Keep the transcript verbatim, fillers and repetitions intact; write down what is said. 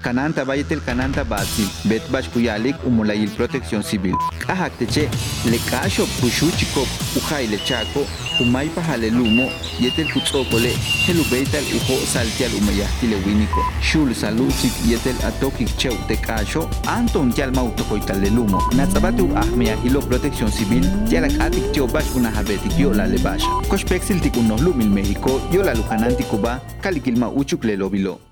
Cananta Bayetel Cananta Batsi, Bet Bashkuyalik, Umulayil Protección Civil. Ajakteche, Le Casho, Pushuchiko, Ujaile Chaco, Umaipa Halelumo, Yetel Kutzokole, Helubeital Ujo Saltial Umayastile Winiko, Shul Saluchik, Yetel Atokik Cheu de Casho, Anton Yalmauto Coitalelumo, Natsabatu Ahmea Hilo Protección Civil, Yalakatik Cheo Bash una Habetik Yola Lebasha. Koshpexil Tikuno Lumil México, Yola Lujananti Cuba, Calikilma Uchuk Lelo Bilo.